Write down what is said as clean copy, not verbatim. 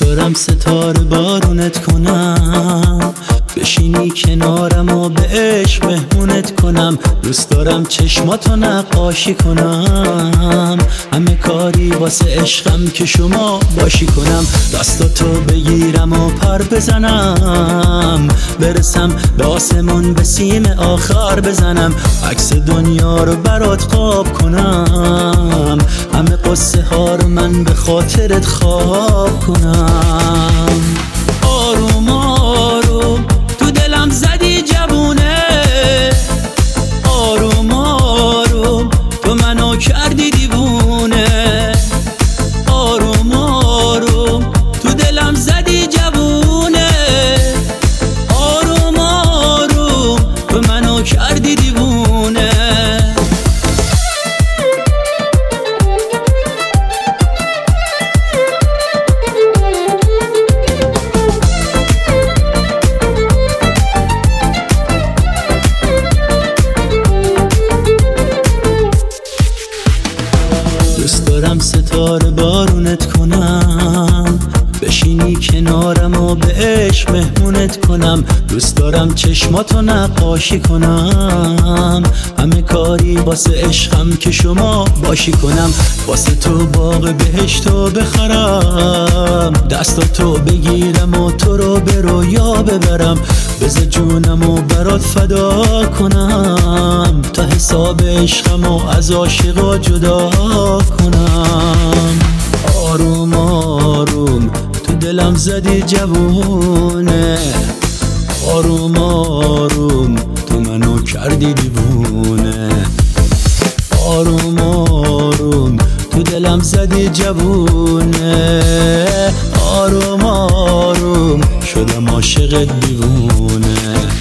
دارم ستاره بارونت کنم، بشینی کنارم و به عشق مهمونت کنم. دوست دارم چشماتو نقاشی کنم، همه کاری واسه عشقم که شما باشی کنم. دستاتو بگیرم و پر بزنم، برسم به آسمون به سیم آخر بزنم. عکس دنیا رو برات خواب کنم، همه قصه ها رو من به خاطرت خواب کنم. آروم آروم تو دلم زدی جوونه، آروم آروم تو منو کردی دیوونه. آروم آروم تو دلم زدی جوونه، آروم آروم تو منو کردی دیوونه. دوست دارم ستاره بارونت کنم، بشینی کنارم و به عشق مهمونت کنم. دوست دارم چشماتو نقاشی کنم، همه کاری واسه عشقم که شما باشی کنم. واسه تو باغ بهشتو بخرم، دستاتو بگیرم و تو رو به رویا ببرم. بذار جونم و برات فدا کنم، تا حساب عشقم و از عاشقا جدا کنم. آروم آروم تو دلم زدی جوونه، آروم آروم تو منو کردی دیوونه. آروم آروم تو دلم زدی جوونه، آروم آروم شدم عاشق دیوونه.